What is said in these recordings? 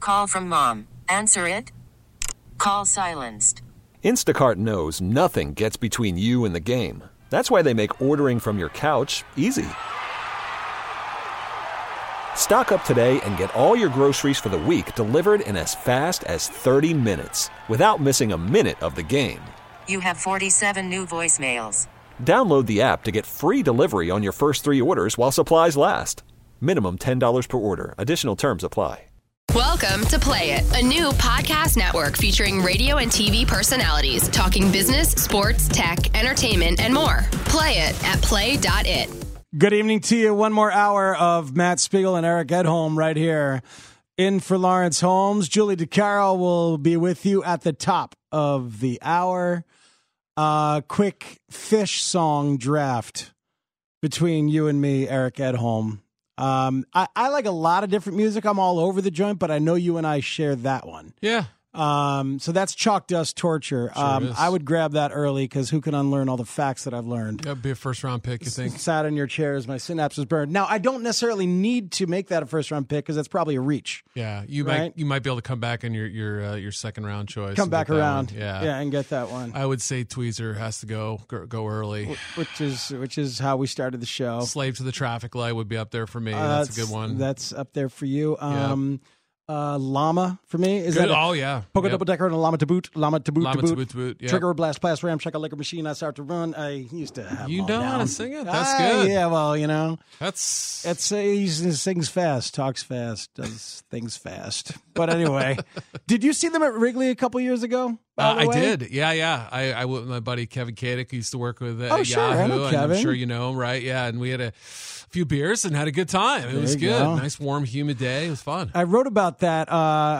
Call from mom. Answer it. Call silenced. Instacart knows nothing gets between you and the game. That's why they make ordering from your couch easy. Stock up today and get all your groceries for the week delivered in as fast as 30 minutes without missing a minute of the game. You have 47 new voicemails. Download the app to get free delivery on your first 3 orders while supplies last. Minimum $10 per order. Additional terms apply. Welcome to Play It, a new podcast network featuring radio and TV personalities talking business, sports, tech, entertainment, and more. Play it at play.it. Good evening to you. One more hour of Matt Spiegel and Eric Edholm right here in for Lawrence Holmes. Julie DeCaro will be with you at the top of the hour. Quick fish song draft between you and me, Eric Edholm. I like a lot of different music. I'm all over the joint, but I know you and I share that one. Yeah. So that's Chalk Dust Torture. Sure I would grab that early because who can unlearn all the facts that I've learned? That would be a first-round pick, you think? Sat in your chairs, my synapses burned. Now, I don't necessarily need to make that a first-round pick because that's probably a reach. Yeah, you might be able to come back in your second-round choice. Come back around, yeah, and get that one. I would say Tweezer has to go early, which is how we started the show. Slave to the Traffic Light would be up there for me. That's a good one. That's up there for you. Llama for me. Is good. That Yeah. Polka double decker and a llama to boot. Llama to boot. Yep. Trigger blast blast ram check a liquor machine. I start to run. I used to have. You know how to sing it. That's good. good. Yeah. Well, you know. He sings fast, talks fast, does things fast. But anyway, did you see them at Wrigley a couple years ago? I did. Yeah. I went with my buddy Kevin Kadick, who used to work with Sure. Yahoo. I know Kevin. I'm sure you know him, right? Yeah. And we had a few beers and had a good time. It was good. Nice, warm, humid day. It was fun. I wrote about that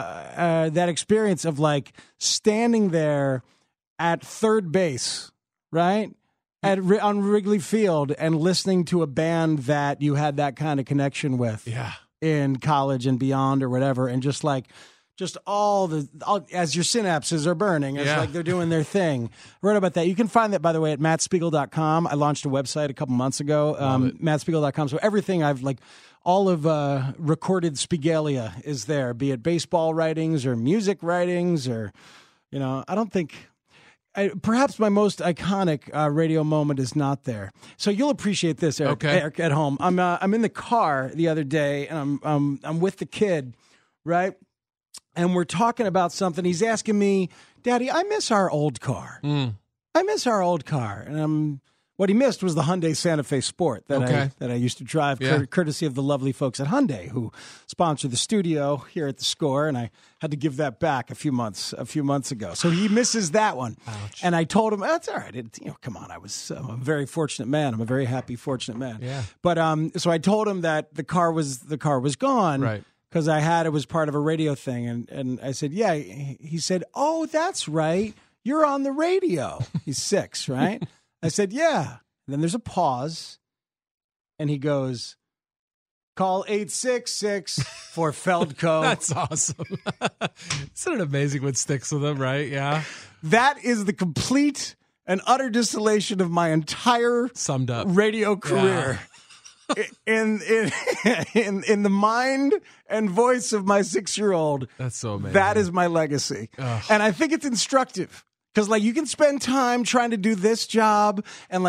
that experience of like standing there at third base, right? On Wrigley Field and listening to a band that you had that kind of connection with in college and beyond or whatever. And just all as your synapses are burning, it's like they're doing their thing. I wrote about that. You can find that, by the way, at mattspiegel.com. I launched a website a couple months ago, mattspiegel.com. So everything all of recorded Spiegelia is there, be it baseball writings or music writings or, I don't think... perhaps my most iconic radio moment is not there. So you'll appreciate this, Eric, Eric at home. I'm in the car the other day, and I'm with the kid, right? And we're talking about something. He's asking me, Daddy, I miss our old car. I miss our old car. And what he missed was the Hyundai Santa Fe Sport that I used to drive, courtesy of the lovely folks at Hyundai who sponsored the studio here at the Score, and I had to give that back a few months ago. So he misses that one. Ouch. And I told him, that's all right. Come on, I'm a very fortunate man. I'm a very happy, fortunate man. Yeah. But so I told him that the car was gone. Right. Because it was part of a radio thing. And I said, yeah. He said, oh, that's right. You're on the radio. He's 6, right? I said, yeah. And then there's a pause. And he goes, call 866 for Feldco. That's awesome. Isn't it amazing what sticks with him, right? Yeah. That is the complete and utter distillation of my entire summed up radio career. Yeah. In the mind and voice of my 6-year-old. That's so amazing. That is my legacy. Ugh. And I think it's instructive because you can spend time trying to do this job and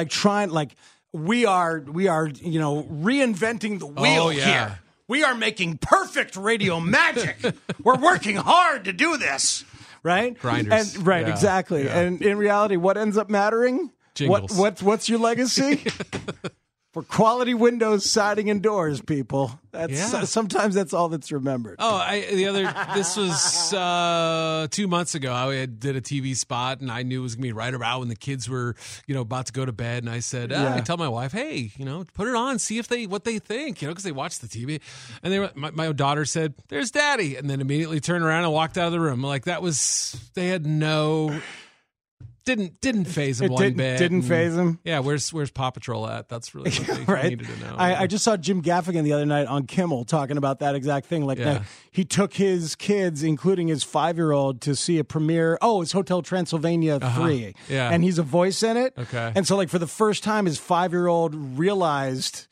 we are reinventing the wheel here. We are making perfect radio magic. We're working hard to do this. Right? Grinders. Exactly. Yeah. And in reality, what ends up mattering? Jingles. What's your legacy? For quality windows, siding, and doors, people. Sometimes that's all that's remembered. This was 2 months ago. I did a TV spot, and I knew it was going to be right around when the kids were, about to go to bed. And I said, I tell my wife, hey, put it on, see what they think, because they watch the TV. And my daughter said, there's Daddy, and then immediately turned around and walked out of the room. They had no. Didn't phase him one bit. Didn't phase him? Yeah, where's Paw Patrol at? That's really what they needed to know. I just saw Jim Gaffigan the other night on Kimmel talking about that exact thing. He took his kids, including his 5-year-old, to see a premiere. Oh, it's Hotel Transylvania 3. Yeah. And he's a voice in it. Okay. And so, for the first time, his 5-year-old realized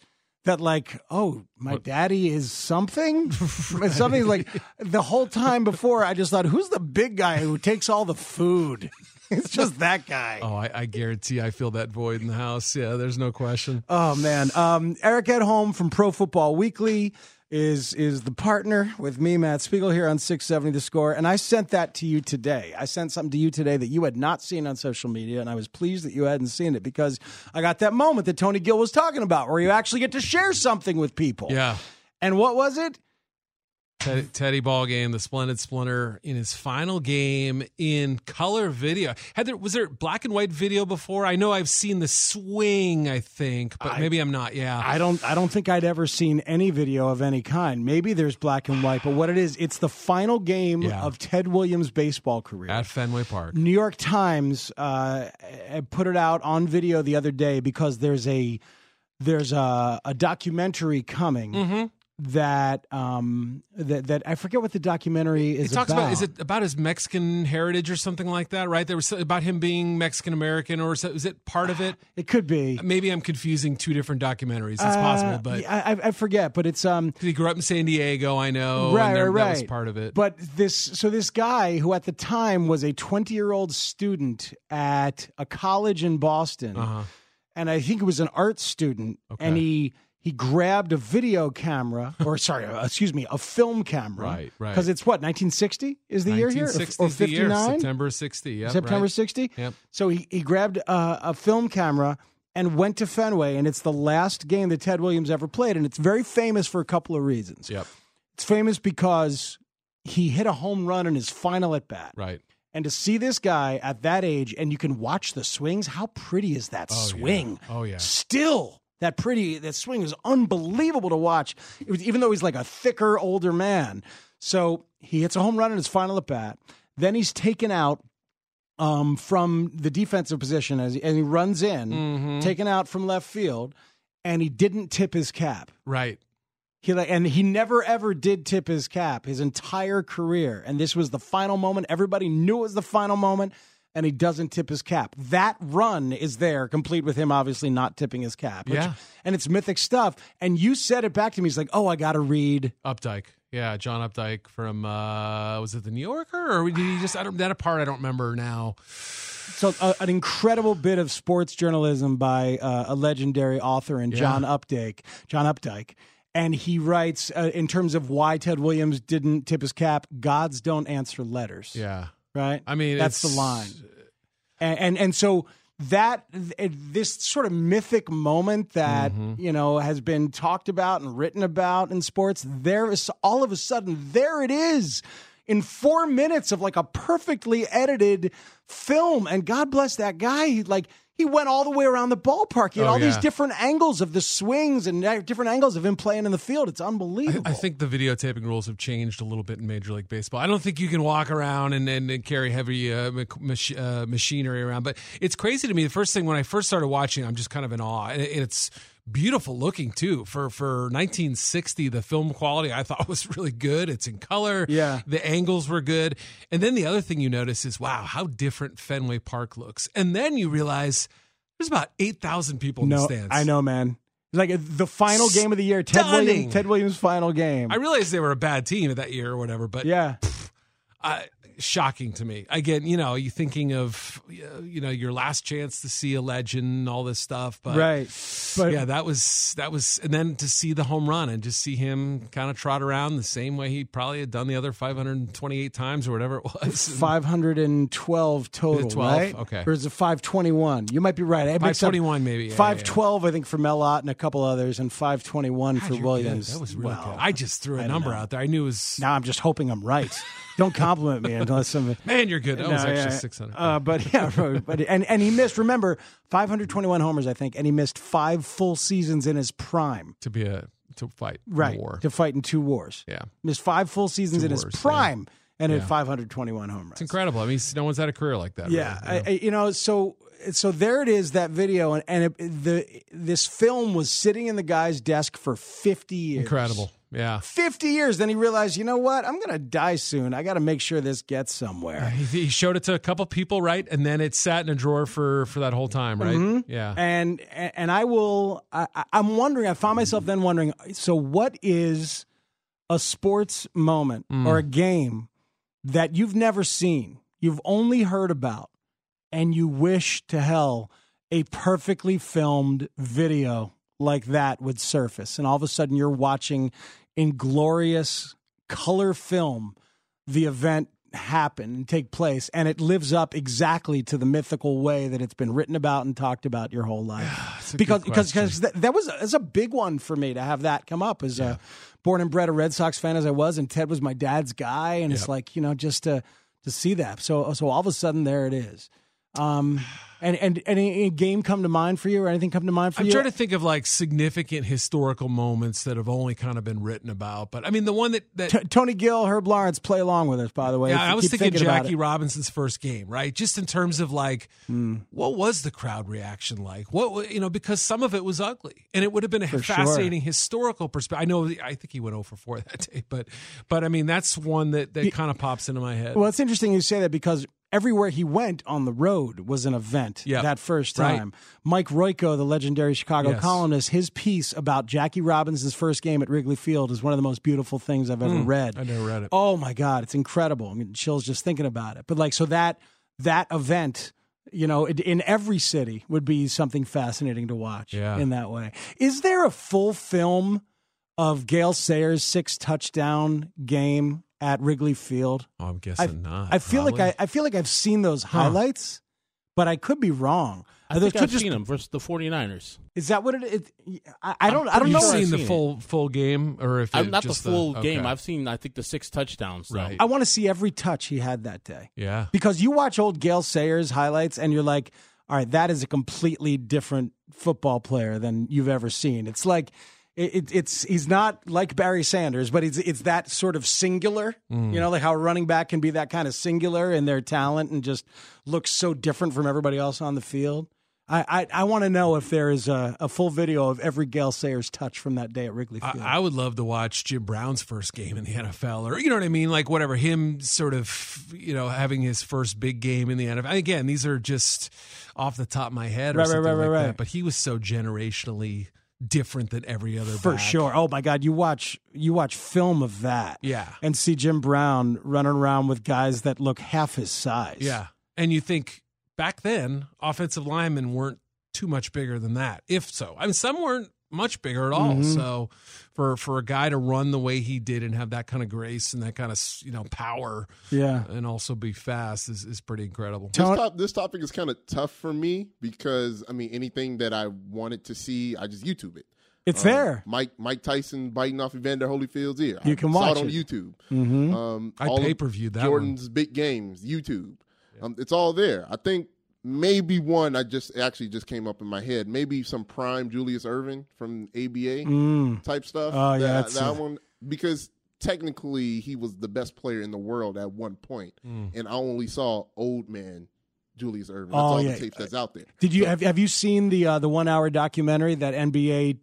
that like, oh, my daddy is something? Something like the whole time before I just thought, who's the big guy who takes all the food? It's just that guy. Oh, I guarantee I feel that void in the house. Yeah, there's no question. Oh, man. Eric Edholm from Pro Football Weekly is the partner with me, Matt Spiegel, here on 670 The Score. And I sent that to you today. I sent something to you today that you had not seen on social media, and I was pleased that you hadn't seen it because I got that moment that Tony Gill was talking about where you actually get to share something with people. Yeah. And what was it? Teddy Ballgame, the Splendid Splinter, in his final game in color video. Was there black and white video before? I know I've seen the swing, I think, but maybe I'm not. Yeah, I don't think I'd ever seen any video of any kind. Maybe there's black and white, but what it is, it's the final game of Ted Williams' baseball career at Fenway Park. New York Times put it out on video the other day because there's a documentary coming. Mm-hmm. That I forget what the documentary is about. Is it about his Mexican heritage or something like that, right? There was about him being Mexican-American, or is it part of it? It could be. Maybe I'm confusing two different documentaries. It's possible, but I forget, but it's... he grew up in San Diego, I know, right. That was part of it. But this guy, who at the time was a 20-year-old student at a college in Boston, and I think it was an art student, and he grabbed a video camera, a film camera. Right. Because it's what, 1960 is the year here? Or 59? September 60, yeah. September 60? Yep. So he grabbed a film camera and went to Fenway, and it's the last game that Ted Williams ever played, and it's very famous for a couple of reasons. Yep. It's famous because he hit a home run in his final at-bat. Right. And to see this guy at that age, and you can watch the swings, how pretty is that swing? Yeah. Oh, yeah. Still... That swing is unbelievable to watch, even though he's like a thicker, older man. So he hits a home run in his final at-bat. Then he's taken out from the defensive position and he runs in, taken out from left field, and he didn't tip his cap. Right. He never, ever did tip his cap his entire career. And this was the final moment. Everybody knew it was the final moment. And he doesn't tip his cap. That run is there, complete with him obviously not tipping his cap. And it's mythic stuff. And you said it back to me. He's like, oh, I got to read. Updike. Yeah, John Updike from, was it the New Yorker? Or did he just, that part I don't remember now. So an incredible bit of sports journalism by a legendary author and John Updike. And he writes, in terms of why Ted Williams didn't tip his cap, gods don't answer letters. Yeah. Right? I mean, that's the line. And so this sort of mythic moment that, has been talked about and written about in sports, there is all of a sudden, there it is in 4 minutes of like a perfectly edited film. And God bless that guy. He went all the way around the ballpark. He had all these different angles of the swings and different angles of him playing in the field. It's unbelievable. I think the videotaping rules have changed a little bit in Major League Baseball. I don't think you can walk around and carry heavy machinery around. But it's crazy to me. The first thing, when I first started watching, I'm just kind of in awe. And it's beautiful looking, too. For 1960, the film quality, I thought, was really good. It's in color. Yeah. The angles were good. And then the other thing you notice is, wow, how different Fenway Park looks. And then you realize there's about 8,000 people in the stands. I know, man. Like the final game of the year, Ted Williams' final game. I realized they were a bad team that year or whatever, but shocking to me. Again, you thinking of your last chance to see a legend and all this stuff, but yeah, that was, and then to see the home run and just see him kind of trot around the same way he probably had done the other 528 times or whatever it was. 512 total, 12? right? Okay. Or is it 521? You might be right. 521 maybe. 512, I think, for Mel Ott and a couple others, and 521 for Williams. Good. That was really good. I just threw a number out there. I knew it was... Now I'm just hoping I'm right. Don't compliment me unless somebody... Man, you're good. That was actually 600. But he missed, remember, 521 homers, I think, and he missed 5 full seasons in his prime. To fight right, in a war. To fight in 2 wars. Yeah. Missed 5 full seasons in his prime and had 521 home runs. It's incredible. I mean, no one's had a career like that. Yeah. Really, So there it is, that video, and this film was sitting in the guy's desk for 50 years. Incredible. Yeah. 50 years. Then he realized, you know what? I'm going to die soon. I got to make sure this gets somewhere. He showed it to a couple people, right? And then it sat in a drawer for that whole time, right? Mm-hmm. Yeah. And I'm wondering, I found myself then wondering, so what is a sports moment or a game that you've never seen, you've only heard about, and you wish to hell a perfectly filmed video like that would surface, and all of a sudden you're watching in glorious color film the event happen and take place, and it lives up exactly to the mythical way that it's been written about and talked about your whole life. Because that was a big one for me to have that come up as a born and bred a Red Sox fan as I was, and Ted was my dad's guy, and it's like, just to see that. So all of a sudden there it is. And any game come to mind for you, or anything come to mind for you? I'm trying to think of like significant historical moments that have only kind of been written about. But I mean, the one that Tony Gill, Herb Lawrence play along with us, by the way. Yeah, I was thinking Jackie Robinson's first game, right? Just in terms of like, what was the crowd reaction like? Because some of it was ugly, and it would have been a fascinating historical perspective. I think he went 0 for 4 that day, but I mean, that's one that kind of pops into my head. Well, it's interesting you say that, because everywhere he went on the road was an event that first time. Right. Mike Royko, the legendary Chicago columnist, his piece about Jackie Robinson's first game at Wrigley Field is one of the most beautiful things I've ever read. I never read it. Oh, my God. It's incredible. I mean, chills just thinking about it. But so that event, in every city would be something fascinating to watch in that way. Is there a full film of Gale Sayers' 6-touchdown game at Wrigley Field? Oh, I'm guessing not. I feel like I've seen those highlights, but I could be wrong. I think I've seen them versus the 49ers. Is that what it is? I don't know. You've seen the full game, or if not the full game. I've seen, I think, the 6 touchdowns. Right. I want to see every touch he had that day. Yeah. Because you watch old Gale Sayers highlights and you're like, all right, that is a completely different football player than you've ever seen. It's like, he's not like Barry Sanders, but it's that sort of singular, like how a running back can be that kind of singular in their talent and just looks so different from everybody else on the field. I want to know if there is a full video of every Gale Sayers touch from that day at Wrigley Field. I would love to watch Jim Brown's first game in the NFL, or you know what I mean, like whatever, him sort of having his first big game in the NFL. Again, these are just off the top of my head, or something like that. But he was so generationally different than every other for back. Sure. Oh my God, you watch film of that, and see Jim Brown running around with guys that look half his size. Yeah, and you think back then offensive linemen weren't too much bigger than that. If so, I mean, some weren't much bigger at all. So for a guy to run the way he did and have that kind of grace and that kind of power, and also be fast is pretty incredible. This topic is kind of tough for me because I mean, anything that I wanted to see, I just YouTube it. It's there. Mike Tyson biting off Evander Holyfield's ear. You can watch it on YouTube. I pay-per-viewed that Jordan's one. big games, YouTube. It's all there. I think maybe one just came up in my head. Maybe some prime Julius Erving from ABA type stuff. Oh, yeah. That one. Because technically he was the best player in the world at one point. And I only saw old man Julius Erving. That's all the tape that's out there. Did you have you seen the 1 hour documentary that NBA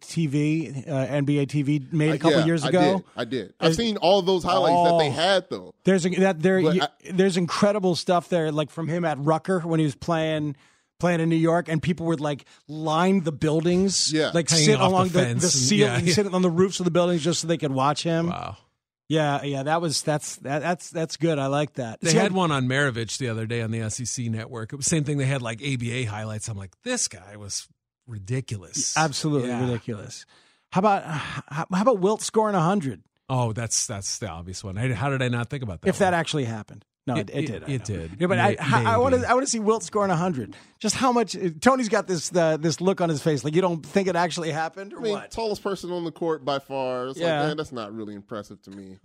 TV made a couple years ago? I did. I've seen all those highlights that they had though. There's incredible stuff there, like from him at Rucker when he was playing in New York, and people would like line the buildings, like sit along the ceiling, sit on the roofs of the buildings just so they could watch him. Wow. Yeah, that's good. I like that. They had one on Maravich the other day on the SEC network. It was the same thing. They had like ABA highlights. I'm like, this guy was ridiculous. Absolutely ridiculous. How about Wilt scoring 100? Oh, that's the obvious one. How did I not think about that? If that actually happened. No, it did. It did. Yeah, but I want to see Wilt scoring 100. Just how much Tony's got this look on his face, like you don't think it actually happened, or what? Tallest person on the court by far. It's like, man, that's not really impressive to me.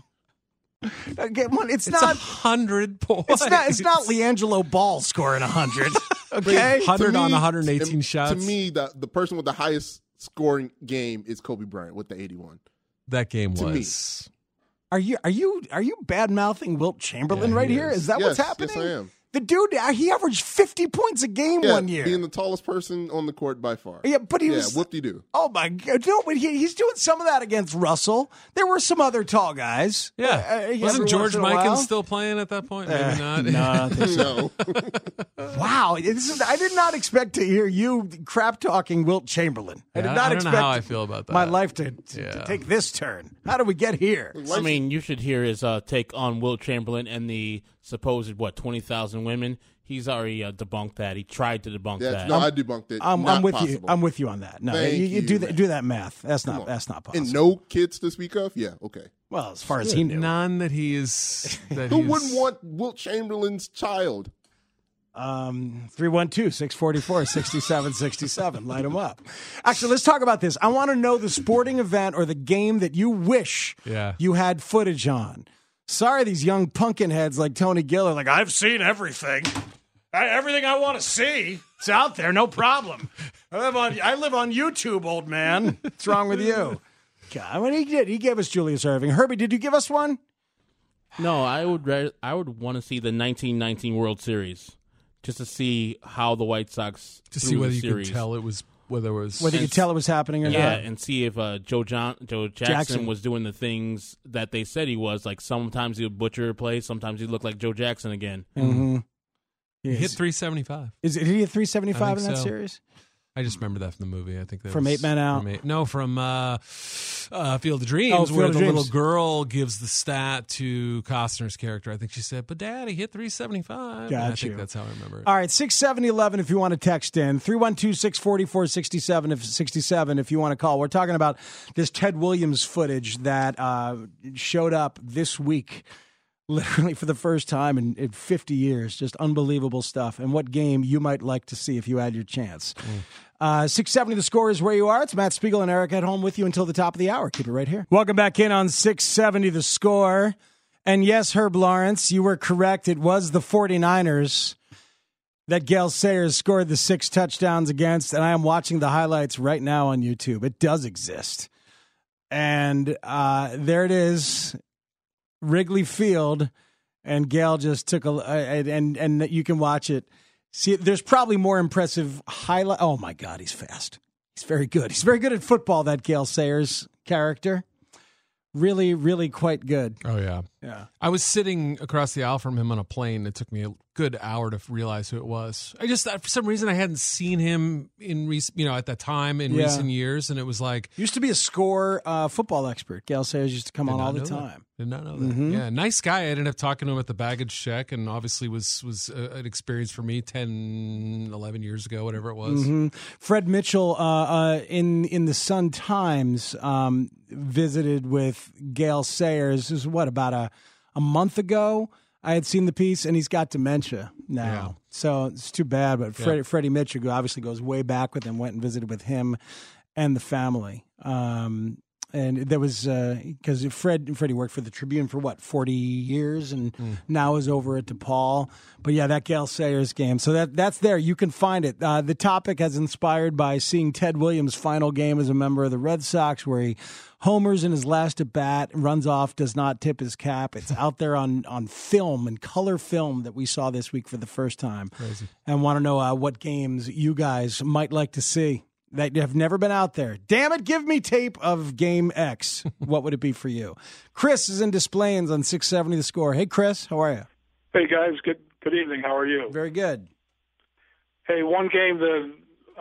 It's not 100 points. It's not LiAngelo Ball scoring 100. Okay, 100 on 118 shots. To me, the person with the highest scoring game is Kobe Bryant with the 81. That game was. Are you bad mouthing Wilt Chamberlain here? Is that what's happening? Yes, I am. The dude, he averaged 50 points a game one year. Being the tallest person on the court by far. Yeah, but he was... whoop-de-doo. Oh, my God. No, but he's doing some of that against Russell. There were some other tall guys. Yeah. Wasn't George Mikan still playing at that point? Maybe not. No, I don't think so. No. Wow. I did not expect to hear you crap-talking Wilt Chamberlain. I did not expect know how I feel about that. My life to take this turn. How did we get here? I mean, you should hear his take on Wilt Chamberlain and the supposed 20,000 women. He's already debunked that. He tried to debunk that. No, I debunked it. I'm with possible. You. I'm with you on that. No, you do that math. That's not possible. And no kids to speak of. Yeah, okay. Well, as far as he knew, none that he is. Who wouldn't want Wilt Chamberlain's child? 312-644-6767. Light them up. Actually, let's talk about this. I want to know the sporting event or the game that you wish you had footage on. Sorry, these young pumpkin heads like Tony Gill are like, I've seen everything. Everything I want to see, it's out there, no problem. I live on YouTube, old man. What's wrong with you? God, what he did, he gave us Julius Erving. Herbie, did you give us one? No, I would want to see the 1919 World Series just to see how the White Sox to see whether you could tell it was whether you could tell it was happening or not. Yeah, and see if Joe Jackson was doing the things that they said he was. Like sometimes he would butcher a play, sometimes he looked like Joe Jackson again. Mm-hmm. He hit 375. Did he hit 375 in that series? I just remember that from the movie. I think that from was 8 Men Out. From Field of Dreams, where the little girl gives the stat to Costner's character. I think she said, "But Dad, he hit 375." I think that's how I remember it. All right, 67011 if you want to text in, 312-644-67 if you want to call. We're talking about this Ted Williams footage that showed up this week. Literally for the first time in 50 years. Just unbelievable stuff. And what game you might like to see if you had your chance. 670 The Score is where you are. It's Matt Spiegel and Eric at home with you until the top of the hour. Keep it right here. Welcome back in on 670 The Score. And yes, Herb Lawrence, you were correct. It was the 49ers that Gale Sayers scored the 6 touchdowns against. And I am watching the highlights right now on YouTube. It does exist. And there it is. Wrigley Field, and Gale just took and you can watch it. See, there's probably more impressive highlight. Oh my God, he's fast. He's very good. He's very good at football. That Gale Sayers character, really, really quite good. Oh yeah. I was sitting across the aisle from him on a plane. It took me a good hour to realize who it was. I just, for some reason, I hadn't seen him at that time in recent years, and it was like used to be a score football expert. Gale Sayers used to come on all the time. Did not know that. Mm-hmm. Yeah, nice guy. I ended up talking to him at the baggage check, and obviously was an experience for me 10, 11 years ago, whatever it was. Mm-hmm. Fred Mitchell in the Sun Times visited with Gale Sayers. This was about a month ago. I had seen the piece, and he's got dementia now. So it's too bad. But Freddie Mitchell, who obviously goes way back with him, went and visited with him and the family. And there was because Freddie worked for the Tribune for 40 years, and now is over at DePaul. But yeah, that Gale Sayers game. So that's there. You can find it. The topic has inspired by seeing Ted Williams' final game as a member of the Red Sox, where he homers in his last at bat, runs off, does not tip his cap. It's out there on film and color film that we saw this week for the first time. Crazy. And want to know what games you guys might like to see that have never been out there. Damn it, give me tape of Game X. What would it be for you? Chris is in Des Plaines on 670 The Score. Hey, Chris, how are you? Hey, guys. Good evening. How are you? Very good. Hey, one game that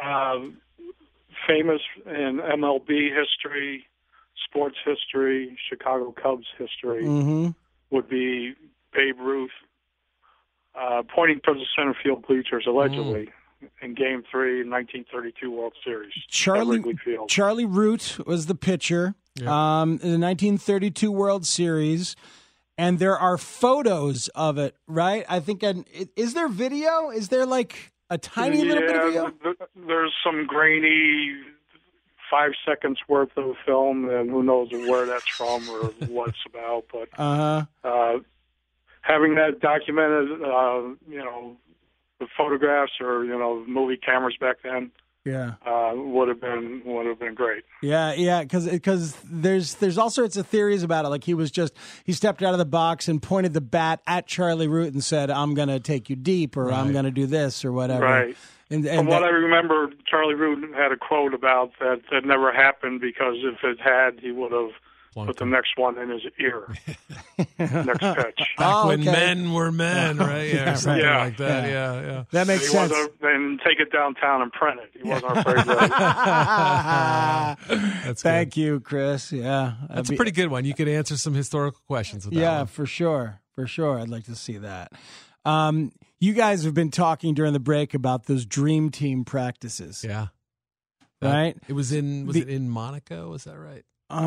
famous in MLB history, sports history, Chicago Cubs history would be Babe Ruth pointing towards the center field bleachers, allegedly, in Game 3, 1932 World Series. Charlie Root was the pitcher in the 1932 World Series, and there are photos of it, right? I think, is there video? Is there like a tiny little bit of video? There's some grainy 5 seconds worth of film, and who knows where that's from or what it's about. But having that documented, the photographs or movie cameras back then, would have been great. Yeah, because there's all sorts of theories about it. Like he stepped out of the box and pointed the bat at Charlie Root and said, "I'm going to take you deep," or "I'm going to do this," or whatever. Right. And From what I remember, Charlie Root had a quote about that never happened because if it had, he would have put the next one in his ear. Next pitch. Back when men were men, right? Yeah, or something like that. Yeah. That makes sense. And take it downtown and print it. He wasn't afraid of Thank you, Chris. Yeah. That's a pretty good one. You could answer some historical questions with that one. For sure. I'd like to see that. You guys have been talking during the break about those dream team practices. Yeah. Right? It was it in Monaco? Is that right?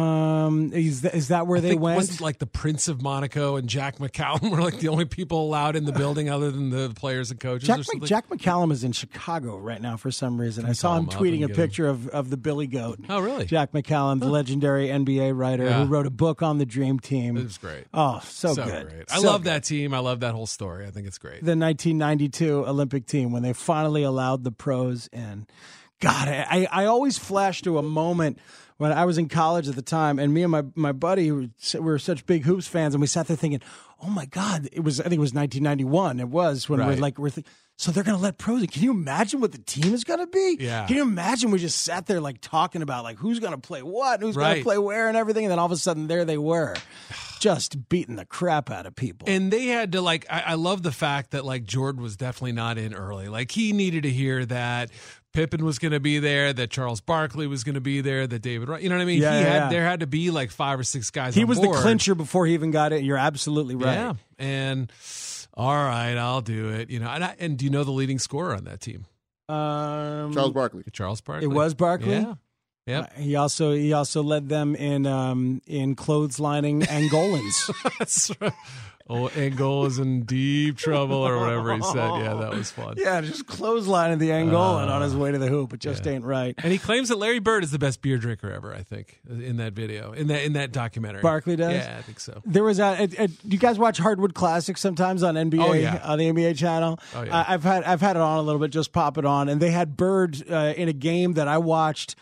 Is that where they went? Wasn't like the Prince of Monaco and Jack McCallum were like the only people allowed in the building other than the players and coaches or something? Jack McCallum is in Chicago right now for some reason. I saw him tweeting a picture of the Billy Goat. Oh, really? Jack McCallum, the legendary NBA writer who wrote a book on the Dream Team. It was great. Oh, so good. Great. I love that team. I love that whole story. I think it's great. The 1992 Olympic team when they finally allowed the pros in. God, I always flash to a moment when I was in college at the time, and me and my buddy, we were such big hoops fans, and we sat there thinking, "Oh my God!" I think it was 1991. It was when we're thinking, so they're going to let pros in. Can you imagine what the team is going to be? Yeah. Can you imagine we just sat there like talking about like who's going to play what, and who's going to play where, and everything, and then all of a sudden there they were, just beating the crap out of people. And they had to I love the fact that like Jordan was definitely not in early. Like he needed to hear that Pippen was going to be there, that Charles Barkley was going to be there, that David Wright, you know what I mean? There had to be like 5 or 6 guys He on was board. the clincher before he even got it. You're absolutely right. Yeah. And all right, I'll do it. You know, and do you know the leading scorer on that team? Charles Barkley. It was Barkley? Yeah. Yep. He also led them in clotheslining Angolans. That's right. Oh, Angola is in deep trouble or whatever he said. Yeah, that was fun. Yeah, just clotheslining the Angolan on his way to the hoop. It just ain't right. And he claims that Larry Bird is the best beer drinker ever, I think, in that video, in that documentary. Barkley does? Yeah, I think so. There was do you guys watch Hardwood Classics sometimes on NBA, on the NBA channel? Oh, yeah. I've had it on a little bit, just pop it on. And they had Bird in a game that I watched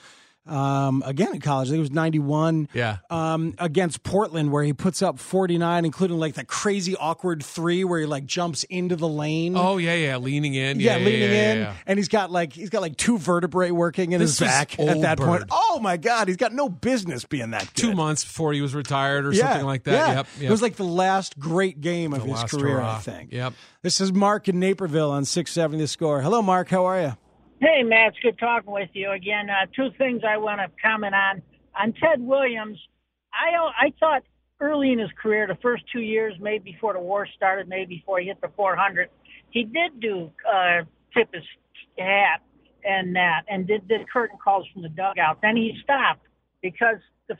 again in college. I think it was 91. Yeah. Against Portland, where he puts up 49, including like the crazy awkward 3 where he like jumps into the lane. Oh yeah, leaning in. Leaning in, and he's got like 2 vertebrae working in his back at that point. Oh my God, he's got no business being that good. 2 months before he was retired or something like that. Yeah. Yep. It was like the last great game of his career, hurrah. I think. Yep. This is Mark in Naperville on 670 The Score. Hello, Mark. How are you? Hey, Matt, it's good talking with you again. 2 things I want to comment on. On Ted Williams, I thought early in his career, the first 2 years, maybe before the war started, maybe before he hit the 400, he did do tip his hat and that, and did curtain calls from the dugout. Then he stopped because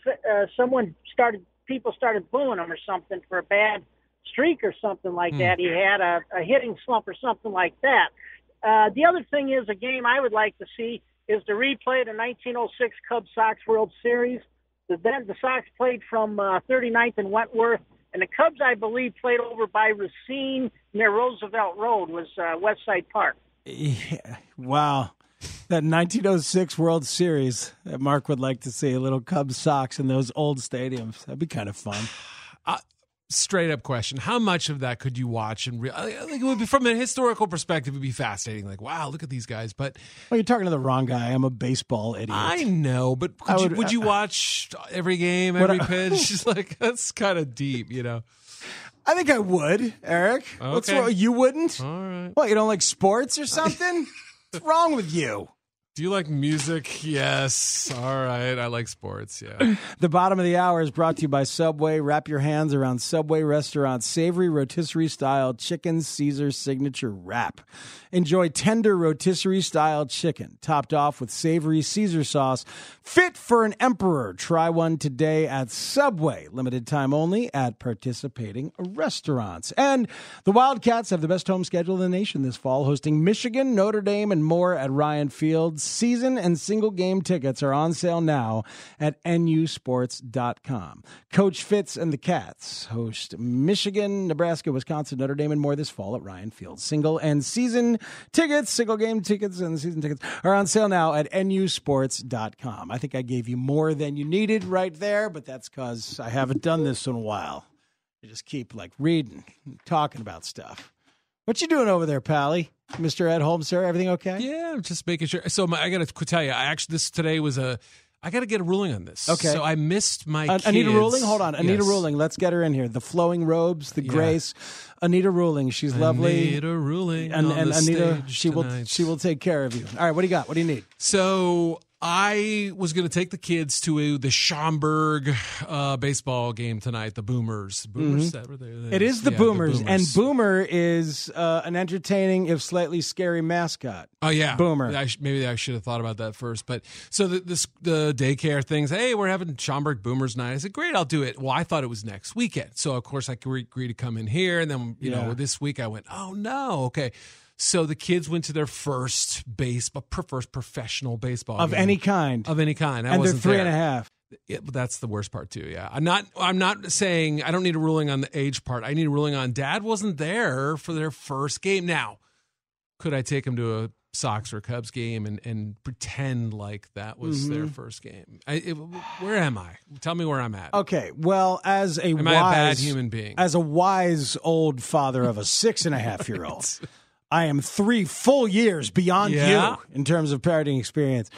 people started booing him or something for a bad streak or something like that. He had a hitting slump or something like that. The other thing is a game I would like to see is the replay of the 1906 Cubs-Sox World Series. The Sox played from 39th and Wentworth, and the Cubs, I believe, played over by Racine near Roosevelt Road, was Westside Park. Yeah. Wow. That 1906 World Series that Mark would like to see, a little Cubs-Sox in those old stadiums. That'd be kind of fun. Straight up question: how much of that could you watch? And it would be, from a historical perspective, it would be fascinating. Like, wow, look at these guys. But you're talking to the wrong guy. I'm a baseball idiot. I know, but would you watch every game, every pitch? Like, that's kind of deep, you know. I think I would, Eric. Okay. What's wrong? You wouldn't? All right. What? You don't like sports or something? What's wrong with you? Do you like music? Yes. All right. I like sports. Yeah. The bottom of the hour is brought to you by Subway. Wrap your hands around Subway restaurant's savory rotisserie-style chicken Caesar signature wrap. Enjoy tender rotisserie-style chicken, topped off with savory Caesar sauce, fit for an emperor. Try one today at Subway. Limited time only at participating restaurants. And the Wildcats have the best home schedule in the nation this fall, hosting Michigan, Notre Dame, and more at Ryan Field. season and single game tickets are on sale now at nusports.com. Coach Fitz and the Cats host Michigan, Nebraska, Wisconsin, Notre Dame, and more this fall at Ryan Field. Single and season tickets, single game tickets, and season tickets are on sale now at nusports.com. I think I gave you more than you needed right there, but that's because I haven't done this in a while. I just keep reading, talking about stuff. What you doing over there, Pally? Mr. Ed Holmes, sir? Everything okay? Yeah, I'm just making sure. So I got to tell you, today was I got to get a ruling on this. Okay. So I missed my kids. Anita Ruling? Hold on. Anita Ruling. Let's get her in here. The flowing robes, the grace. Anita Ruling. She's lovely. Anita Ruling. And Anita, she tonight. will take care of you. All right, what do you got? What do you need? So I was going to take the kids to the Schaumburg baseball game tonight. The Boomers. Boomers. It is the Boomers, and Boomer is an entertaining, if slightly scary mascot. Oh yeah, Boomer. Maybe I should have thought about that first. But so the daycare things. Hey, we're having Schaumburg Boomers night. I said, great, I'll do it. Well, I thought it was next weekend, so of course I agreed to come in here, and then you know this week I went, oh no, okay. So the kids went to their first professional baseball of game. any kind. Of any kind. And they're 3.5. Yeah, but that's the worst part too. Yeah, I'm not saying I don't need a ruling on the age part. I need a ruling on Dad wasn't there for their first game. Now, could I take them to a Sox or Cubs game and pretend like that was their first game? Where am I? Tell me where I'm at. Okay. Well, as a am I a bad human being? As a wise old father of a 6.5-year-old. I am 3 full years beyond you in terms of parenting experience.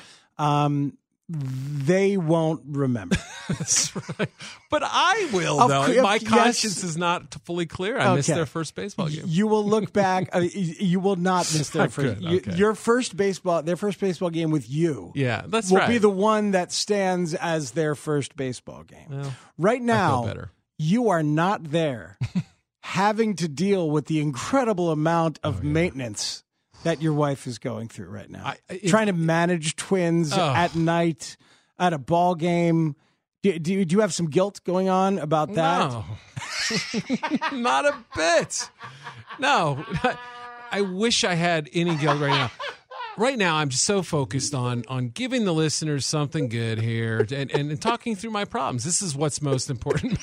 They won't remember. That's right. But I will, though. My conscience is not fully clear. I missed their first baseball game. You will look back. You will not miss their first. Their first baseball game with you. Yeah, that's will right. be the one that stands as their first baseball game. Well, right now, I feel better. You are not there. Having to deal with the incredible amount of maintenance that your wife is going through right now. Trying to manage twins at night at a ball game. Do you have some guilt going on about that? No. Not a bit. No. I wish I had any guilt right now. Right now, I'm just so focused on giving the listeners something good here and talking through my problems. This is what's most important.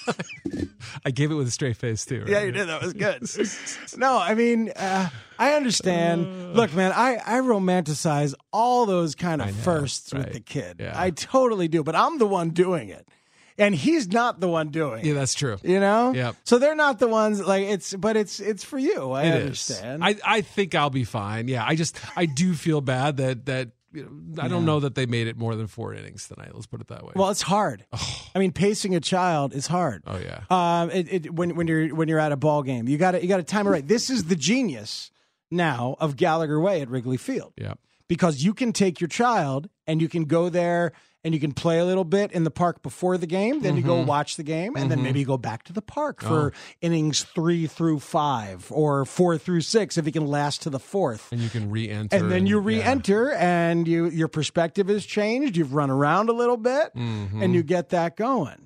I gave it with a straight face, too. Right? Yeah, you did. That was good. No, I mean, I understand. Look, man, I romanticize all those kind of firsts with the kid. Yeah. I totally do, but I'm the one doing it. And he's not the one doing it. Yeah, that's true. You know? Yep. So they're not the ones but it's for you. I understand. I think I'll be fine. Yeah. I do feel bad that I don't know that they made it more than 4 innings tonight. Let's put it that way. Well, it's hard. I mean, pacing a child is hard. Oh yeah. When you're at a ball game, you got to time it right. This is the genius now of Gallagher Way at Wrigley Field. Yeah. Because you can take your child and you can go there and you can play a little bit in the park before the game. Then you go watch the game, and then maybe you go back to the park for innings 3 through 5 or 4 through 6 if you can last to the 4th. And you can re-enter. And then you re-enter, and your perspective has changed. You've run around a little bit, and you get that going.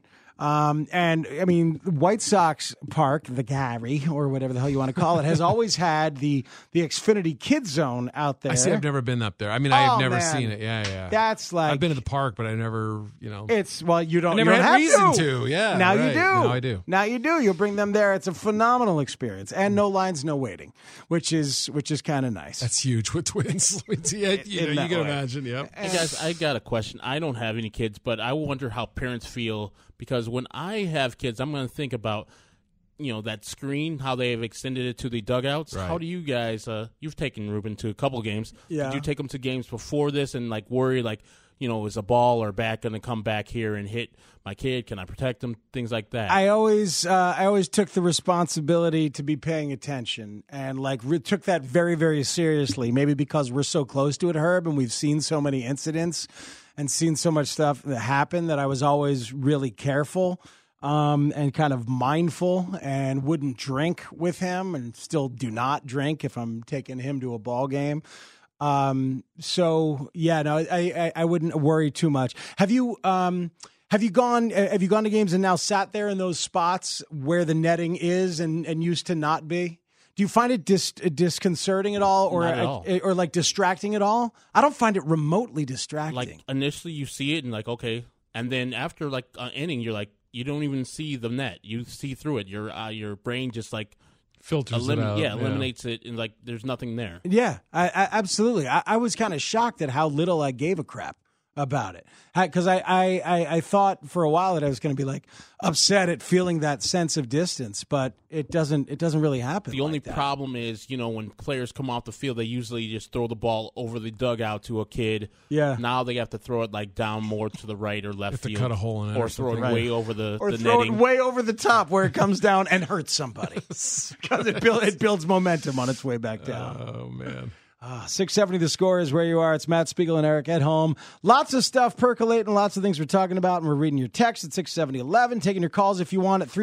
And I mean, White Sox Park, the Gary, or whatever the hell you want to call it, has always had the Xfinity Kids Zone out there. I see. I've never been up there. I mean, I've never seen it. Yeah. That's like I've been to the park, but I never, It's you don't. I never you don't had have reason to. Yeah. Now right. you do. Now I do. Now you do. You'll bring them there. It's a phenomenal experience, and no lines, no waiting, which is kind of nice. That's huge with twins. you can imagine. Yep. Hey guys, I got a question. I don't have any kids, but I wonder how parents feel. Because when I have kids, I'm going to think about, that screen, how they have extended it to the dugouts. Right. How do you guys, you've taken Ruben to a couple games. Yeah. Did you take him to games before this and, worry, is a ball or bat going to come back here and hit my kid? Can I protect him? Things like that. I always took the responsibility to be paying attention and, took that very, very seriously. Maybe because we're so close to it, Herb, and we've seen so many incidents and seen so much stuff that happened that I was always really careful and kind of mindful and wouldn't drink with him and still do not drink if I'm taking him to a ball game. So yeah, no, I wouldn't worry too much. Have you gone to games and now sat there in those spots where the netting is and used to not be? Do you find it disconcerting at all, or Not at all. or like distracting at all? I don't find it remotely distracting. Like initially you see it and like, okay. And then after like an inning, you're like, you don't even see the net. You see through it. Your brain just like filters it out. Eliminates it, and like there's nothing there. Yeah, I absolutely. I was kind of shocked at how little I gave a crap about it, because I thought for a while that I was going to be like upset at feeling that sense of distance, but it doesn't really happen. The only problem is, when players come off the field, they usually just throw the ball over the dugout to a kid. Yeah. Now they have to throw it like down more to the right or left field, cut a hole in it, or throw it way over the or the throw netting. it way over the top where it comes down and hurts somebody because it builds momentum on its way back down. Oh man. 670 The Score is where you are. It's Matt Spiegel and Eric Edholm. Lots of stuff percolating, lots of things we're talking about, and we're reading your text at 67011, taking your calls if you want at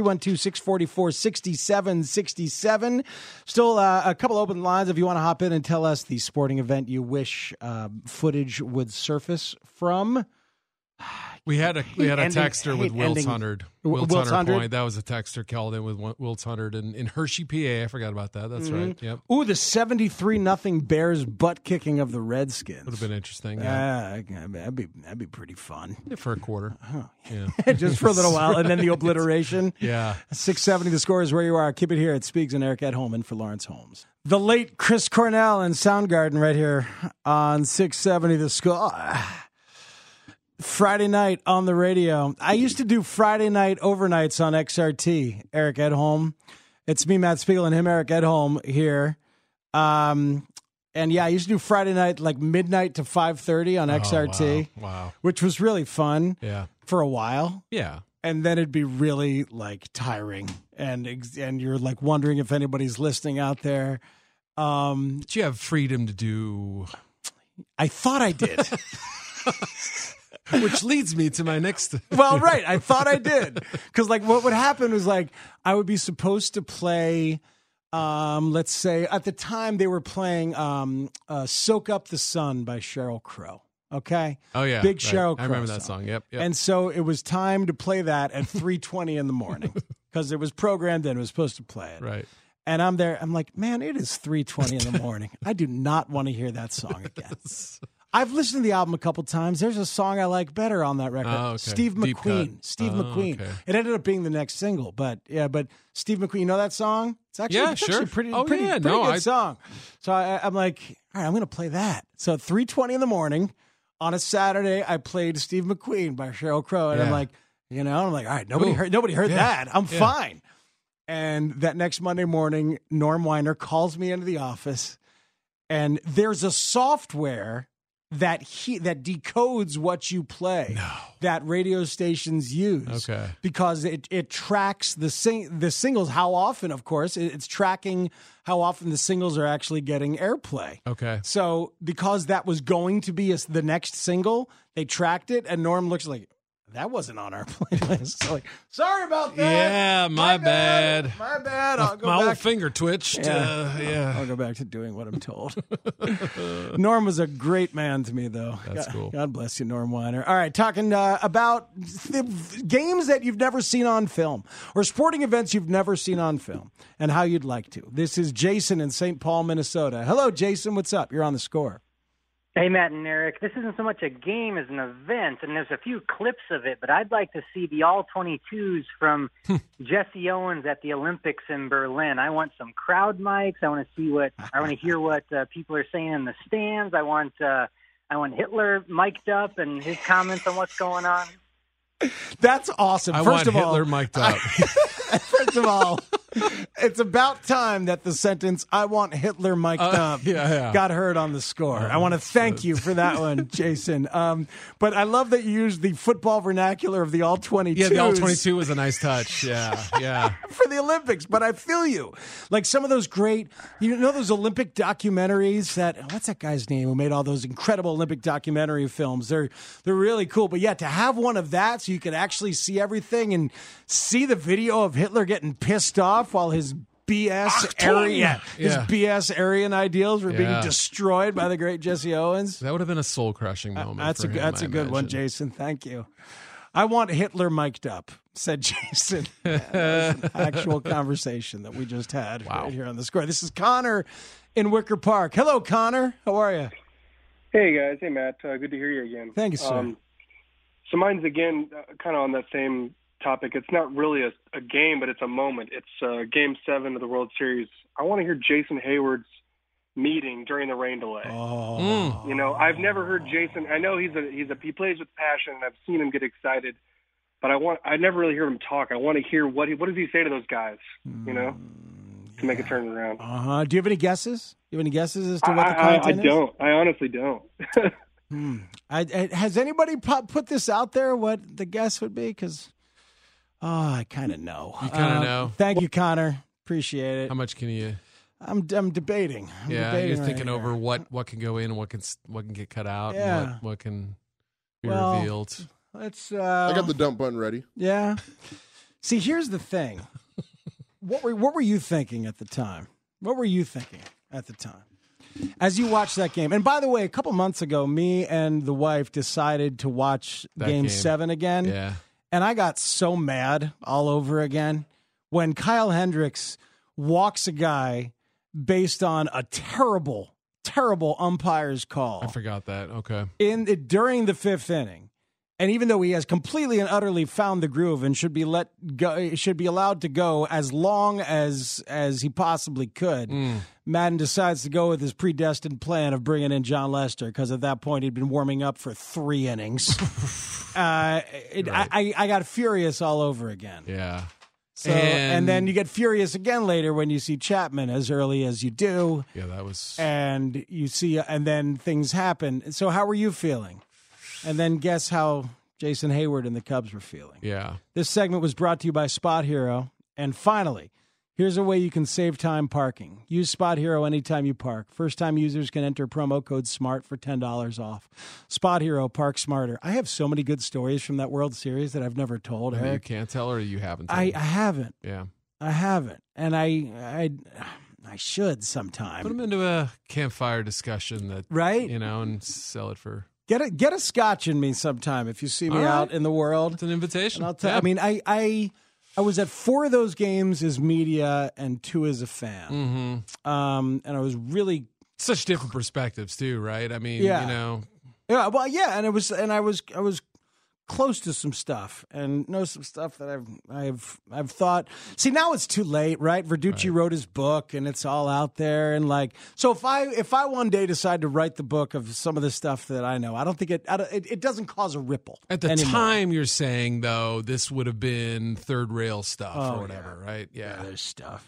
312-644-6767. Still a couple open lines if you want to hop in and tell us the sporting event you wish footage would surface from. We had a texter with Wilts Hundred. Wilts Hundred Point. That was a texter called in with Wilts Hundred in Hershey, PA. I forgot about that. That's right. Yep. Ooh, the 73-0 Bears butt kicking of the Redskins. Would have been interesting. Yeah. That'd be pretty fun. Yeah, for a quarter. Yeah. Just for a little while, and then the obliteration. Yeah. 670 The Score is where you are. Keep it here. It's Speaks and Eric Edholm in for Lawrence Holmes. The late Chris Cornell and Soundgarden right here on 670 The Score. Friday night on the radio. I used to do Friday night overnights on XRT, Eric Edholm. It's me, Matt Spiegel, and him, Eric Edholm, here. And yeah, I used to do Friday night like midnight to 5:30 on XRT. Wow. Which was really fun. Yeah. For a while. Yeah. And then it'd be really like tiring, and you're like wondering if anybody's listening out there. Did you have freedom to do? I thought I did. Which leads me to my next. Well, right. I thought I did. Because, like, what would happen was, like, I would be supposed to play, let's say, at the time they were playing Soak Up the Sun by Sheryl Crow. Okay? Oh, yeah. Big Sheryl Crow I remember that song. Yep. And so it was time to play that at 3:20 in the morning because it was programmed and it was supposed to play it. Right. And I'm there. I'm like, man, it is 3:20 in the morning. I do not want to hear that song again. I've listened to the album a couple times. There's a song I like better on that record. Oh, okay. Steve McQueen. Steve McQueen. Okay. It ended up being the next single, but Steve McQueen. You know that song? It's actually, sure. Pretty Oh, pretty yeah. good song. So I'm like, all right, I'm going to play that. So at 3:20 in the morning on a Saturday, I played Steve McQueen by Sheryl Crow, and I'm like, all right, nobody heard that. I'm fine. And that next Monday morning, Norm Weiner calls me into the office, and there's a software that decodes what you play that radio stations use. Okay. Because it tracks the singles, how often, of course, it's tracking how often the singles are actually getting airplay. Okay. So because that was going to be the next single, they tracked it, and Norm looks like, that wasn't on our playlist. So like, sorry about that. Yeah, my bad. My bad. I'll go my back. old finger twitched. Yeah. I'll go back to doing what I'm told. Norm was a great man to me, though. That's cool. God bless you, Norm Weiner. All right, talking about games that you've never seen on film or sporting events you've never seen on film and how you'd like to. This is Jason in St. Paul, Minnesota. Hello, Jason. What's up? You're on The Score. Hey, Matt and Eric. This isn't so much a game as an event, and there's a few clips of it, but I'd like to see the All-22s from Jesse Owens at the Olympics in Berlin. I want some crowd mics. I want to hear what people are saying in the stands. I want Hitler mic'd up and his comments on what's going on. That's awesome. I First want of all, Hitler mic'd up. First of all, it's about time that the sentence "I want Hitler mic'd up" got heard on The Score. I want to thank you for that one, Jason. But I love that you used the football vernacular of the All-22. Yeah, the All-22 was a nice touch. Yeah. For the Olympics, but I feel you. Like some of those great, those Olympic documentaries what's that guy's name who made all those incredible Olympic documentary films? They're really cool. But yeah, to have one of that so you could actually see everything and see the video of Hitler getting pissed off while his BS Aryan ideals were being destroyed by the great Jesse Owens. That would have been a soul-crushing moment. That's a good one, Jason. Thank you. I want Hitler mic'd up, said Jason. That was an actual conversation that we just had right here on the Score. This is Connor in Wicker Park. Hello, Connor. How are you? Hey, guys. Hey, Matt. Good to hear you again. Thank you, sir. So mine's, again, kind of on that same topic. It's not really a game, but it's a moment. It's Game 7 of the World Series. I want to hear Jason Hayward's meeting during the rain delay. You know, I've never heard Jason. I know he plays with passion, and I've seen him get excited, but I never really heard him talk. I want to hear what does he say to those guys, you know, to make it turn around. Do you have any guesses? Do you have any guesses as to what the content is? I don't. I honestly don't. Has anybody put this out there, what the guess would be? Because, I kind of know. You kind of know. Thank you, Connor. Appreciate it. How much can you... I'm debating. You're thinking over what can go in and what can get cut out, and what can be revealed. Let's. I got the dump button ready. Yeah. See, here's the thing. What were you thinking at the time? As you watched that game? And by the way, a couple months ago, me and the wife decided to watch Game 7 again. Yeah. And I got so mad all over again when Kyle Hendricks walks a guy based on a terrible, terrible umpire's call. I forgot that. Okay. During the fifth inning. And even though he has completely and utterly found the groove and should be allowed to go as long as he possibly could, Madden decides to go with his predestined plan of bringing in John Lester because at that point he'd been warming up for 3 innings. I got furious all over again. Yeah. So, and then you get furious again later when you see Chapman as early as you do. Yeah, that was. And you see, and then things happen. So how were you feeling? And then guess how Jason Hayward and the Cubs were feeling. Yeah. This segment was brought to you by Spot Hero. And finally, here's a way you can save time parking. Use Spot Hero anytime you park. First-time users can enter promo code SMART for $10 off. Spot Hero, park smarter. I have so many good stories from that World Series that I've never told. You can't tell, or you haven't told? I haven't. Yeah. I haven't. And I should sometime. Put them into a campfire discussion that, right? You know, and sell it for... Get a scotch in me sometime if you see me out in the world. It's an invitation. And I'll tell. I mean, I was at 4 of those games as media and 2 as a fan. And I was really such different perspectives too, right? I mean, you know. Yeah, well, yeah, and I was close to some stuff and know some stuff that I've thought. See, now it's too late, right? Verducci wrote his book and it's all out there, and like, so if I one day decide to write the book of some of the stuff that I know, I don't think it doesn't cause a ripple. At the time, you're saying though, this would have been third rail stuff or whatever, right? Yeah, there's stuff.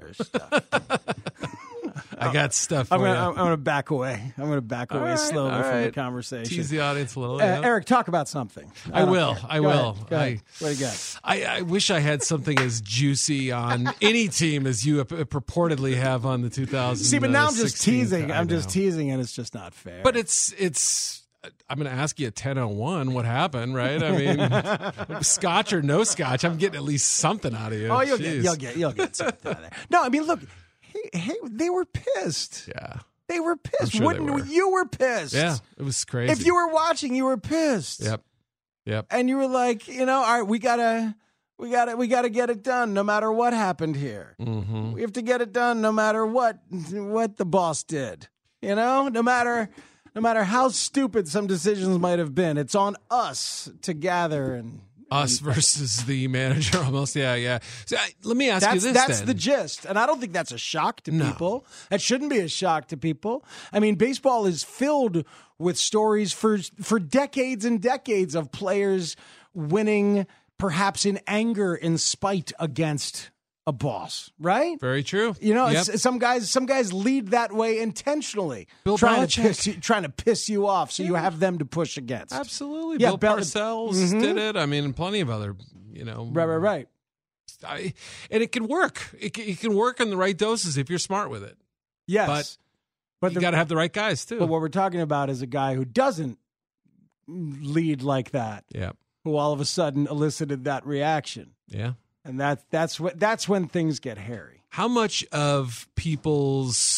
I got stuff. I'm gonna back away. I'm gonna back away slowly from the conversation. Tease the audience a little. Eric, talk about something. I will. Go ahead. What do you got? I wish I had something as juicy on any team as you purportedly have on the 2000. See, but now I'm just teasing. I'm just teasing, and it's just not fair. But it's. I'm going to ask you at 10:01 what happened, right? I mean, scotch or no scotch, I'm getting at least something out of you. Oh, you'll get something out of there. No, I mean, look, hey, they were pissed. Yeah. They were pissed. Sure You were pissed. Yeah, it was crazy. If you were watching, you were pissed. Yep. And you were like, all right, we gotta get it done no matter what happened here. Mm-hmm. We have to get it done no matter what the boss did. No matter how stupid some decisions might have been, it's on us to gather and us versus the manager almost. Yeah. So let me ask you this. That's the gist. And I don't think that's a shock to people. That shouldn't be a shock to people. I mean, baseball is filled with stories for decades and decades of players winning perhaps in anger, in spite against a boss, right? Very true. Some guys lead that way intentionally. Bill trying to piss you off, so you have them to push against. Absolutely. Yeah, Bill Parcells did it. I mean, and plenty of other, Right. And it can work. It can work in the right doses if you're smart with it. Yes. But you got to have the right guys too. But what we're talking about is a guy who doesn't lead like that. Yeah. Who all of a sudden elicited that reaction. Yeah. And that's when things get hairy. How much of people's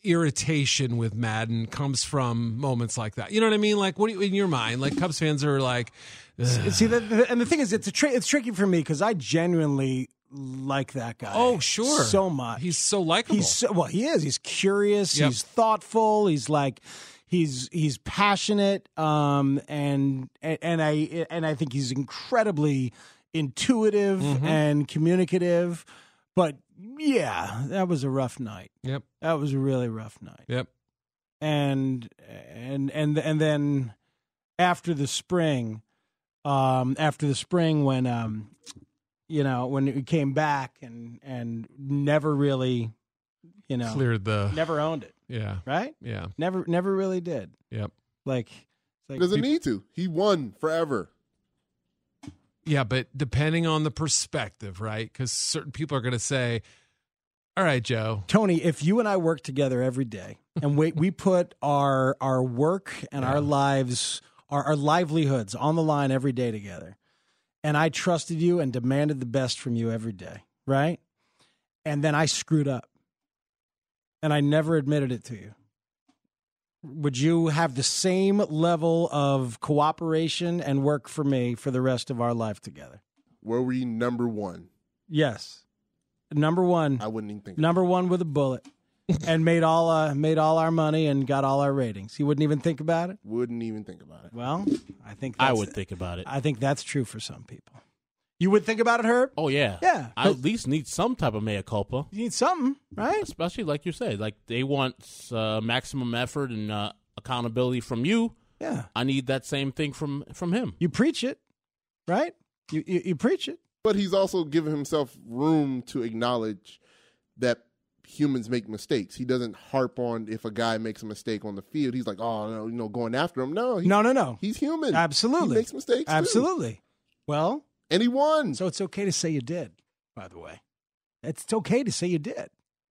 irritation with Madden comes from moments like that. You know what I mean? Like, what do you, in your mind, like Cubs fans are like, see, and the thing is, it's tricky for me because I genuinely like that guy. Oh, sure, so much. He's so likable. He is. He's curious. Yep. He's thoughtful. He's like, he's passionate. And I think he's incredibly intuitive and communicative. But yeah, that was a rough night. Yep, that was a really rough night. Yep, and then after the spring, when when it came back and never really, never owned it. Yeah, right. Yeah, never really did. Yep. Like doesn't need to. He won forever. Yeah, but depending on the perspective, right? Because certain people are going to say, all right, Joe. Tony, if you and I work together every day and we put our work and our lives, our livelihoods on the line every day together, and I trusted you and demanded the best from you every day, right? And then I screwed up and I never admitted it to you. Would you have the same level of cooperation and work for me for the rest of our life together? Were we number one? Yes. Number one. I wouldn't even think. Number one with a bullet, and made all our money and got all our ratings. You wouldn't even think about it? Wouldn't even think about it. Well, I would think about it. I think that's true for some people. You would think about it, Herb? Oh, yeah. Yeah. I at least need some type of mea culpa. You need something, right? Especially like you said, like they want maximum effort and accountability from you. Yeah. I need that same thing from him. You preach it, right? You preach it. But he's also given himself room to acknowledge that humans make mistakes. He doesn't harp on if a guy makes a mistake on the field. He's like, oh, no, going after him. No. No. He's human. Absolutely. He makes mistakes, Absolutely. too. Well. And he won. So it's okay to say you did, by the way. It's okay to say you did.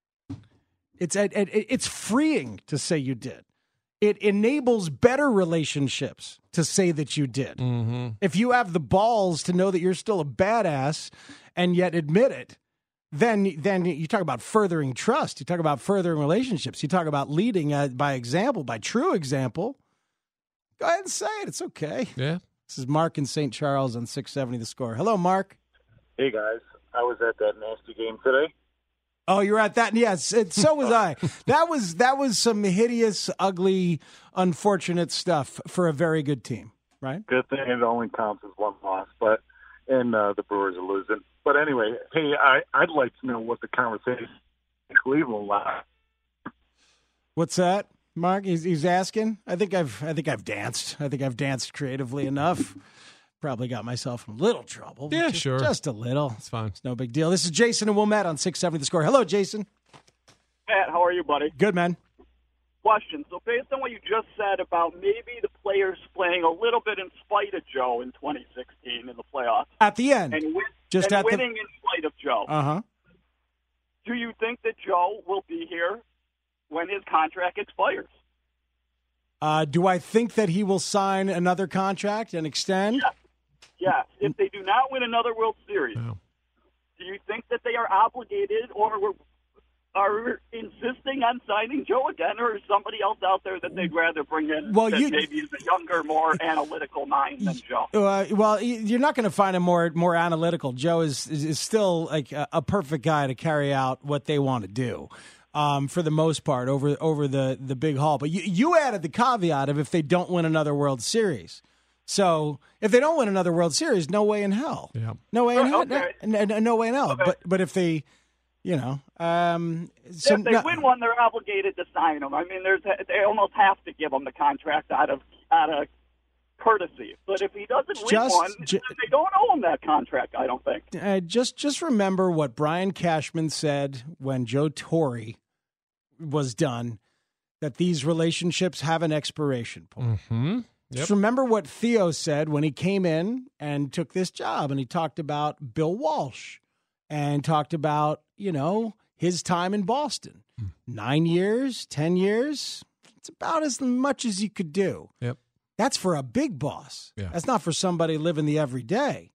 It's freeing to say you did. It enables better relationships to say that you did. Mm-hmm. If you have the balls to know that you're still a badass and yet admit it, then you talk about furthering trust. You talk about furthering relationships. You talk about leading by example, by true example. Go ahead and say it. It's okay. Yeah. This is Mark in St. Charles on 670 The Score. Hello, Mark. Hey, guys. I was at that nasty game today. Oh, you're at that? Yes, so was I. That was some hideous, ugly, unfortunate stuff for a very good team, right? Good thing it only counts as one loss, and the Brewers are losing. But anyway, hey, I'd like to know what the conversation in Cleveland was. What's that, Mark? He's asking. I think I've danced. I think I've danced creatively enough. Probably got myself in a little trouble. Yeah, sure. Just a little. It's fine. It's no big deal. This is Jason and Wilmette on 670 The Score. Hello, Jason. Matt, how are you, buddy? Good, man. Question. So based on what you just said about maybe the players playing a little bit in spite of Joe in 2016 in the playoffs. At the end. And winning in spite of Joe. Uh-huh. Do you think that Joe will be here when his contract expires? Do I think that he will sign another contract and extend? Yes. If they do not win another World Series, do you think that they are obligated or are insisting on signing Joe again, or is somebody else out there that they'd rather bring in that maybe is a younger, more analytical mind than Joe? Well, you're not going to find him more analytical. Joe is still like a perfect guy to carry out what they want to do. For the most part, over the big haul. But you added the caveat of if they don't win another World Series. So if they don't win another World Series, no way in hell. Yeah. No way in hell. Okay. No way in hell. Okay. But if they, so if they win one, they're obligated to sign him. I mean, they almost have to give him the contract out of courtesy. But if he doesn't win one, they don't owe him that contract, I don't think. Just remember what Brian Cashman said when Joe Torre was done, that these relationships have an expiration point. Mm-hmm. Yep. Just remember what Theo said when he came in and took this job, and he talked about Bill Walsh and talked about, his time in Boston. 9 years, 10 years, it's about as much as you could do. Yep. That's for a big boss. Yeah. That's not for somebody living the everyday.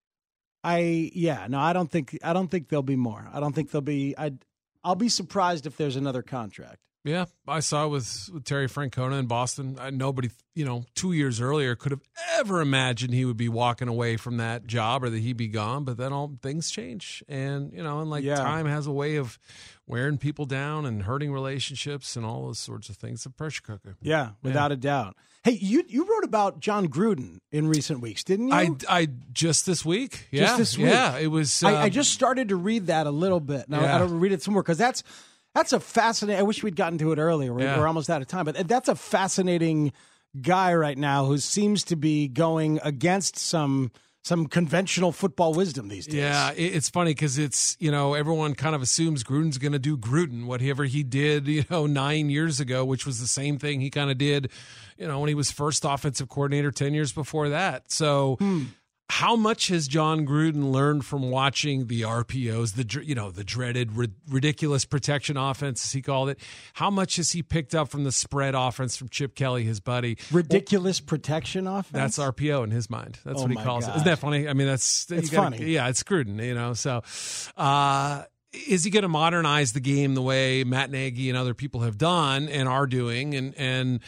I don't think there'll be more. I don't think there'll be. I'll be surprised if there's another contract. Yeah, I saw it with Terry Francona in Boston. Nobody, 2 years earlier could have ever imagined he would be walking away from that job or that he'd be gone. But then all things change, and time has a way of wearing people down and hurting relationships and all those sorts of things. It's a pressure cooker. Yeah, without a doubt. Hey, you wrote about John Gruden in recent weeks, didn't you? I just this week. Yeah, just this week. Yeah, it was. I just started to read that a little bit. Now I don't read it some more because that's a fascinating. I wish we'd gotten to it earlier. We're almost out of time, but that's a fascinating guy right now who seems to be going against some conventional football wisdom these days. Yeah, it's funny because it's, everyone kind of assumes Gruden's going to do Gruden, whatever he did, 9 years ago, which was the same thing he kind of did, when he was first offensive coordinator 10 years before that. So how much has John Gruden learned from watching the RPOs, the dreaded, ridiculous protection offense, as he called it? How much has he picked up from the spread offense from Chip Kelly, his buddy? Ridiculous protection offense? That's RPO in his mind. That's what he calls it. Isn't that funny? I mean, it's funny. Yeah, it's Gruden, So is he going to modernize the game the way Matt Nagy and other people have done and are doing? And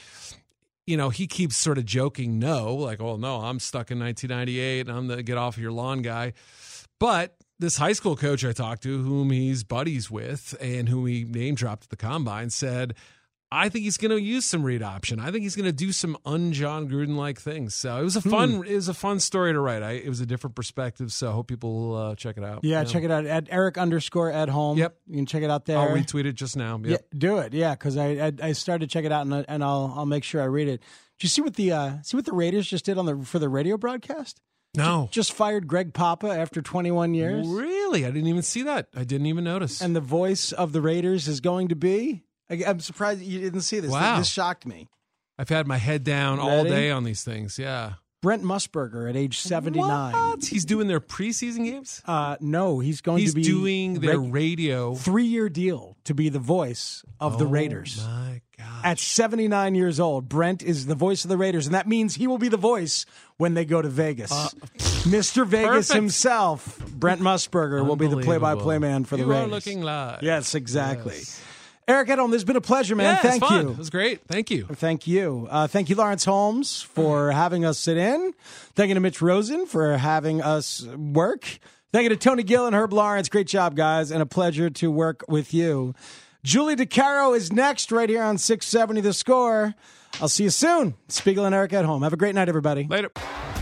he keeps sort of joking, no, I'm stuck in 1998 and I'm the get off of your lawn guy. But this high school coach I talked to, whom he's buddies with and whom he name dropped at the combine, said, I think he's going to use some read option. I think he's going to do some un-John Gruden-like things. So it was a fun story to write. It was a different perspective, so I hope people will check it out. Yeah, check it out at Eric_@home. Yep. You can check it out there. I'll retweet it just now. Yep. Yeah, do it. Yeah, because I started to check it out, and I'll make sure I read it. Did you see what the Raiders just did for the radio broadcast? No. Just fired Greg Papa after 21 years. Really? I didn't even see that. I didn't even notice. And the voice of the Raiders is going to be... I'm surprised you didn't see this. Wow. This shocked me. I've had my head down all day on these things. Yeah. Brent Musburger at age 79. What? He's doing their preseason games? No, he's doing their radio 3-year deal to be the voice of the Raiders. Oh my gosh. At 79 years old, Brent is the voice of the Raiders, and that means he will be the voice when they go to Vegas. Mr. Vegas himself, Brent Musburger, will be the play-by-play man for the Raiders. You are looking live. Yes, exactly. Yes. Eric Edholm, this has been a pleasure, man. Yeah, Thank you. It was great. Thank you. Thank you. Thank you, Lawrence Holmes, for having us sit in. Thank you to Mitch Rosen for having us work. Thank you to Tony Gill and Herb Lawrence. Great job, guys, and a pleasure to work with you. Julie DeCaro is next right here on 670 The Score. I'll see you soon. Spiegel and Eric Edholm. Have a great night, everybody. Later.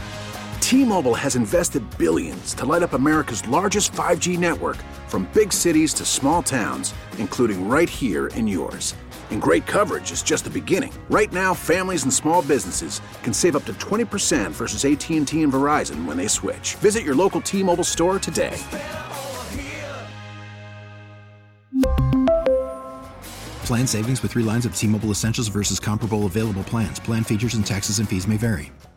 T-Mobile has invested billions to light up America's largest 5G network, from big cities to small towns, including right here in yours. And great coverage is just the beginning. Right now, families and small businesses can save up to 20% versus AT&T and Verizon when they switch. Visit your local T-Mobile store today. Plan savings with 3 lines of T-Mobile Essentials versus comparable available plans. Plan features and taxes and fees may vary.